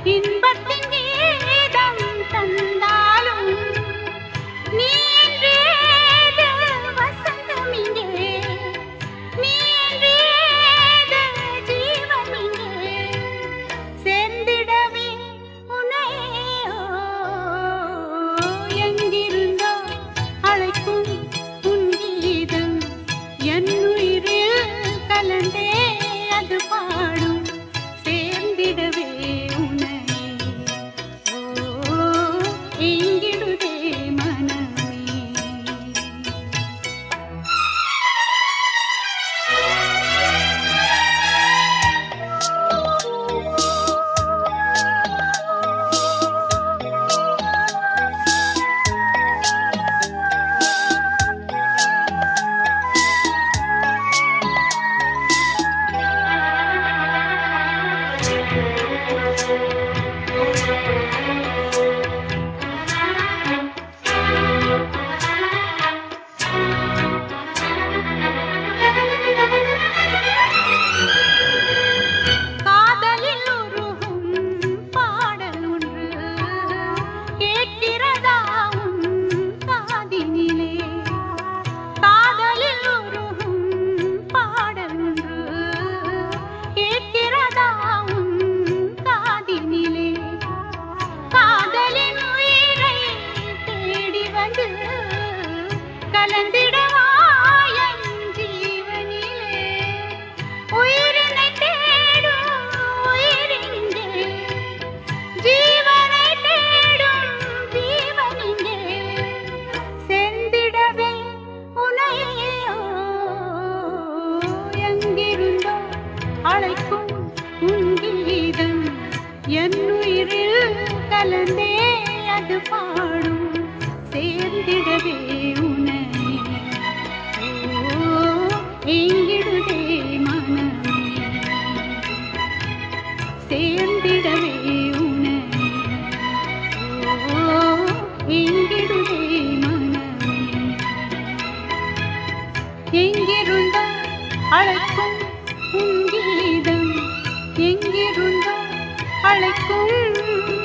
இன்பத்தின் கீதம் தந்தாலும் நீ என்றேது வசந்தம் இங்கே, நீ என்றேது ஜீவன் இங்கே, சேர்ந்திடவே உன்னையோ எங்கிருந்தோ அழைக்கும் உன் கீதம் என் உயிரில் கலந்தே அது பாடும், சேர்ந்திடவே உன்னை எங்கிடுதே மனமே. காதலில் உருகும் பாடல் ஒன்று கேட்கிறதா உன் காதினிலே, காதலில் உருகும் பாடல் ஒன்று கேட்கிறதா உன் காதினிலே, காதலின் உயிரை தேடி வந்து கலந்திடவா என் ஜீவனிலே, உயிரினை தேடும் உயிரிங்கே, ஜீவனை தேடும் ஜீவனிங்கே, சேர்ந்திடவே உன்னையோ எங்கிருந்தோ அழைக்கும் உன் கீதம் என் உயிரில் கலந்தே அது பாடும், சேர்ந்திடவே உன்னை எங்கிடுதே மனமே, சேர்ந்திடவே உன்னை எங்கிடுதே மனமே, எங்கிருந்தோ அழைக்கும் உன் கீதம் எங்கிருந்தோ அழைக்கும்